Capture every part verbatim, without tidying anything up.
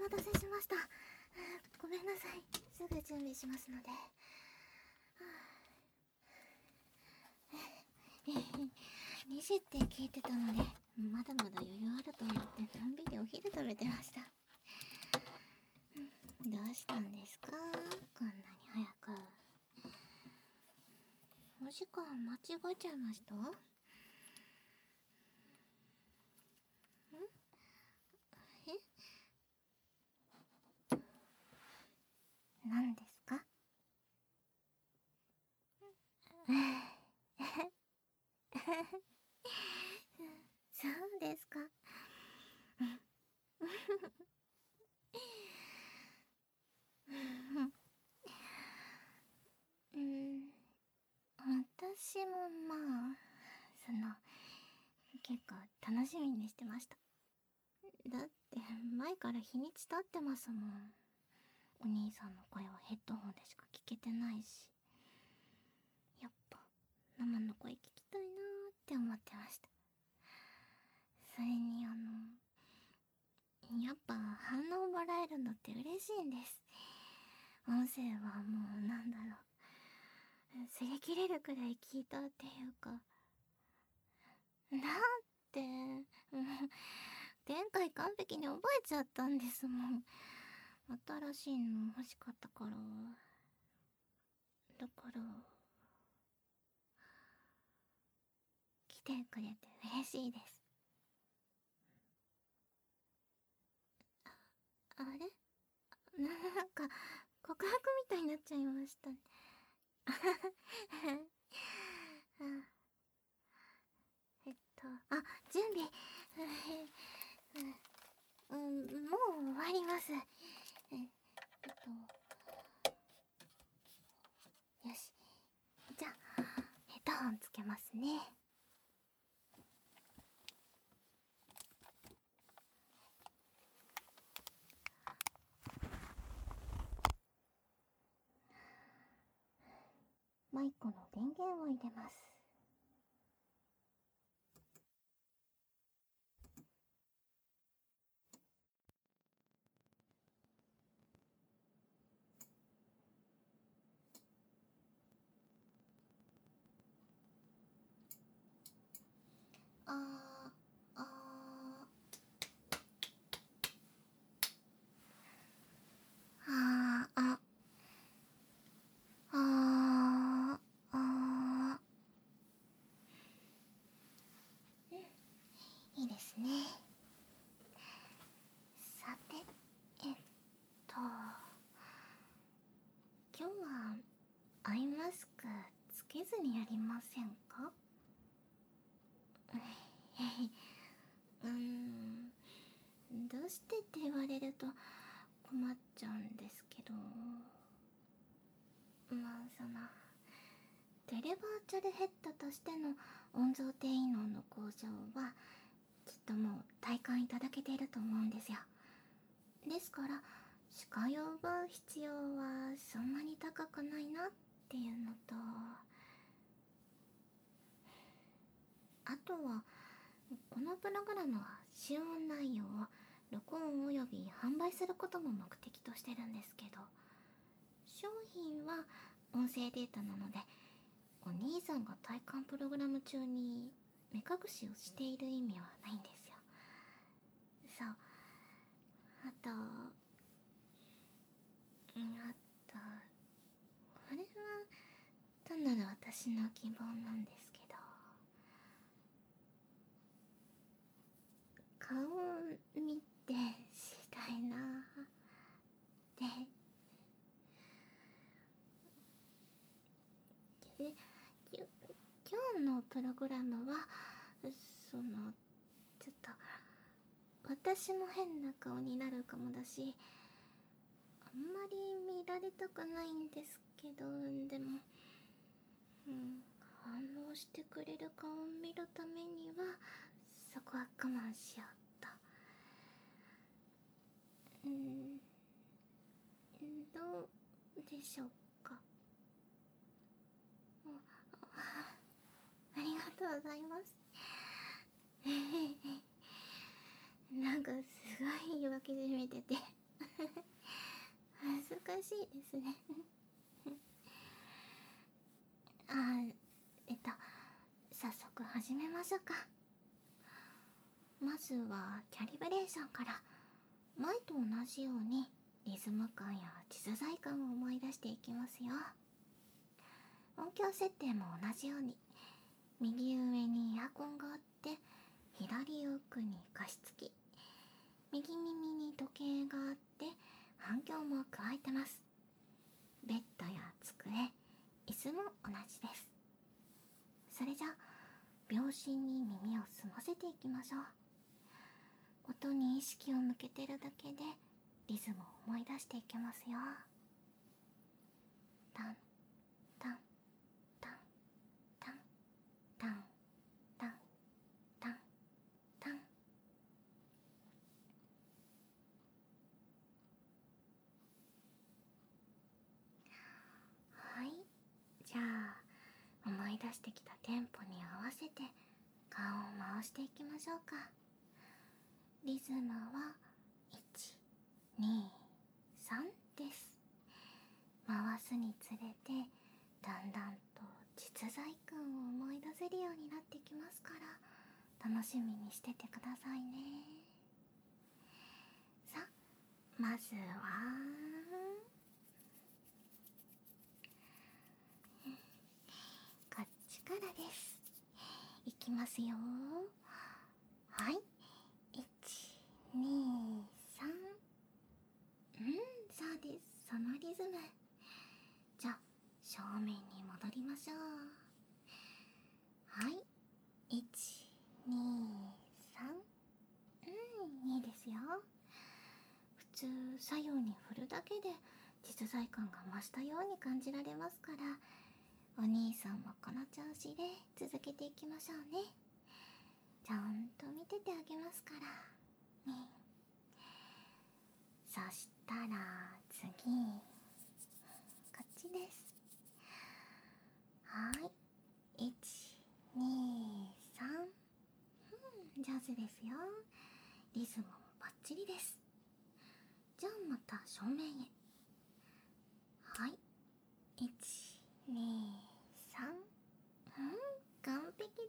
待たせしました。ごめんなさい。すぐ準備しますので。にじって聞いてたので、まだまだ余裕あると思ってのんびりお昼食べてました。どうしたんですか、こんなに早く。お時間間違えちゃいました？ん？え？何ですか？そうですか。うん、私もまあその結構楽しみにしてました。だって前から日にち経ってますもん。お兄さんの声はヘッドホンでしか聞けてないし、やっぱ生の声聞きたいなーって思ってました。それにあのやっぱ反応もらえるのって嬉しいんです。音声はもうなんだろう、擦り切れるくらい聞いたっていうか、だってもう前回完璧に覚えちゃったんですもん。新しいの欲しかったから。だから来てくれて嬉しいです。あれ、なんか告白みたいになっちゃいましたね。えっとあ、準備うん、もう終わります。ええっとよし、じゃあヘッドホンつけますね。マイクの電源を入れます。あーあーあーああーあー、いいですね。さて、えっと今日はアイマスクつけずにやりませんか？うーん、どうしてって言われると困っちゃうんですけど、まあそのテレバーチャルヘッドとしての音像低位能の向上はきっともう体感いただけていると思うんですよ。ですから視界を奪う必要はそんなに高くないなっていうのと、あとはこのプログラムは使用内容を録音および販売することも目的としてるんですけど、商品は音声データなのでお兄さんが体感プログラム中に目隠しをしている意味はないんですよ。そう、あとうんあとこれは単なる私の希望なんですけど、顔を見てしたいなってで、き今日のプログラムはそのちょっと私も変な顔になるかもだし、あんまり見られたくないんですけど、でも、うん、反応してくれる顔を見るためにはそこは我慢しようと。うん、どうでしょうか。ありがとうございます。なんかすごい言い訳じめてて難しいですね。あ、えっと早速始めましょうか。まずはキャリブレーションから。前と同じようにリズム感や実在感を思い出していきますよ。音響設定も同じように、右上にエアコンがあって左奥に加湿器、右耳に時計があって反響も加えてます。ベッドや机、椅子も同じです。それじゃ秒針に耳を澄ませていきましょう。音に意識を向けてるだけでリズムを思い出していきますよ。タンタンタンタンタンタンタンタン。はい、じゃあ思い出してきたテンポに合わせて顔を回していきましょうか。リズムはいち、に、さんです。回すにつれてだんだんと実在感を思い出せるようになってきますから、楽しみにしててくださいね。さあ、まずはこっちからです。いきますよ。はい、いち、に、さん。うん、そうです。そのリズム。じゃあ正面に戻りましょう。はい、いち、に、さん。うん、いいですよ。普通左右に振るだけで実在感が増したように感じられますから、お兄さんもこの調子で続けていきましょうね。ちゃんと見ててあげますからね。そしたら次、こっちです。はい、いち、に、さん。うん、上手ですよ。リズムもバッチリです。じゃあまた正面へ。はい、いち、に、さん。うん、完璧です。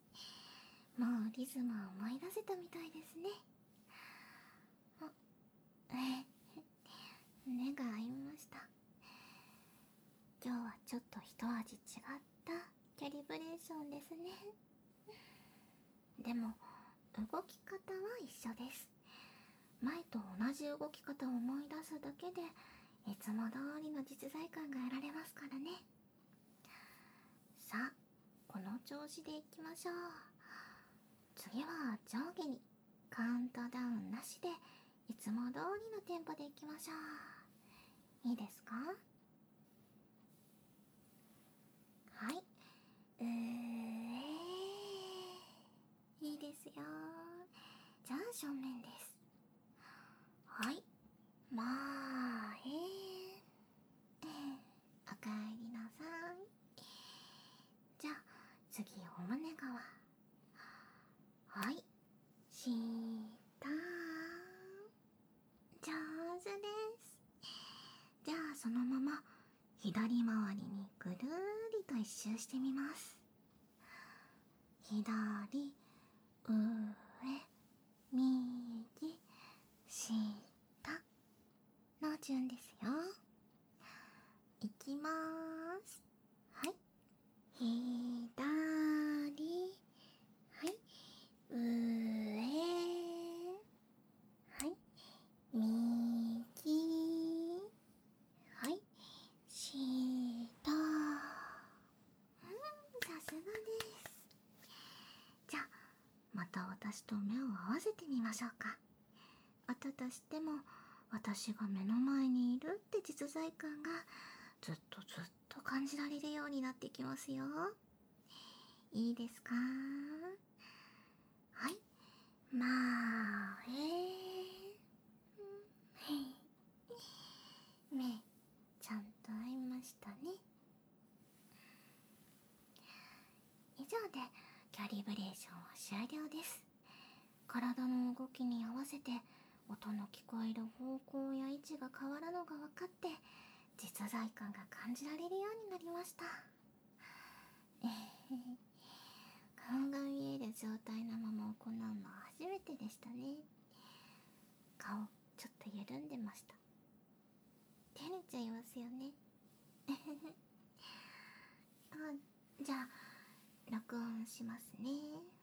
もうリズムを思い出せたみたいですね。あ、え目が合いました。今日はちょっと一味違ったキャリブレーションですね。でも動き方は一緒です。前と同じ動き方を思い出すだけでいつも通りの実在感が得られますからね。さあ、この調子でいきましょう。次は上下にカウントダウンなしでいつも通りのテンポでいきましょう。いいですか？はい、うーいいですよ。じゃあ正面です。はい、まあへーおかえりなさい。じゃあ次お胸側。はい、下上手です。じゃあそのまま左回りにぐるりと一周してみます。左、上、右、下の順ですよ。いきまーす。はい、左、はい、上、はい、右、はい、下。うん、さすがです。じゃあまた私と目を合わせてみましょうか。音としても私が目の前にいるって実在感がずっとずっと感じられるようになってきますよ。いいですか？はい、まあえー、目ちゃんと合いましたね。以上でキャリブレーションは終了です。体の動きに合わせて音の聞こえる方向や位置が変わるのが分かって、実在感が感じられるようになりました。顔が見える状態のまま行うのは初めてでしたね。顔ちょっと緩んでました。照れちゃいますよね。あ、じゃあ録音しますね。